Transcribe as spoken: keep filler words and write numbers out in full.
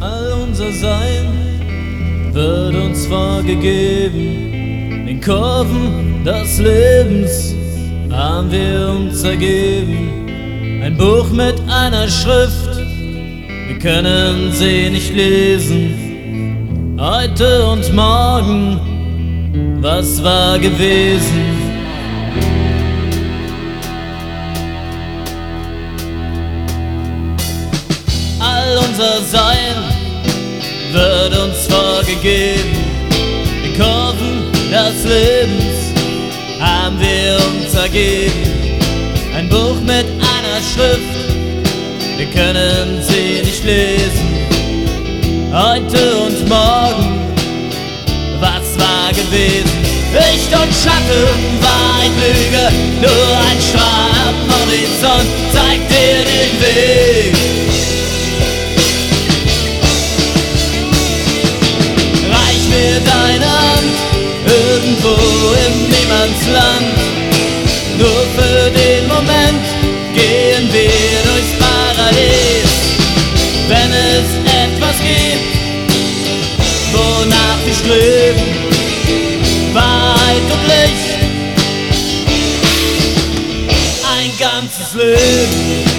All unser Sein wird uns vorgegeben, in Kurven des Lebens haben wir uns ergeben. Ein Buch mit einer Schrift, wir können sie nicht lesen. Heute und morgen, was war gewesen? All unser Sein wird uns vorgegeben, die Kurven des Lebens haben wir uns ergeben. Ein Buch mit einer Schrift, wir können sie nicht lesen. Heute und morgen, was war gewesen? Licht und Schatten, Wahrheit, Lüge, nur ein Strahl am Horizont zeigt dir den Weg. Reich mir deine Hand, irgendwo im Niemandsland. Nur für den Moment gehen wir durchs Paradies. Wenn es etwas gibt, wonach wir streben, Wahrheit und Licht, ein ganzes Leben.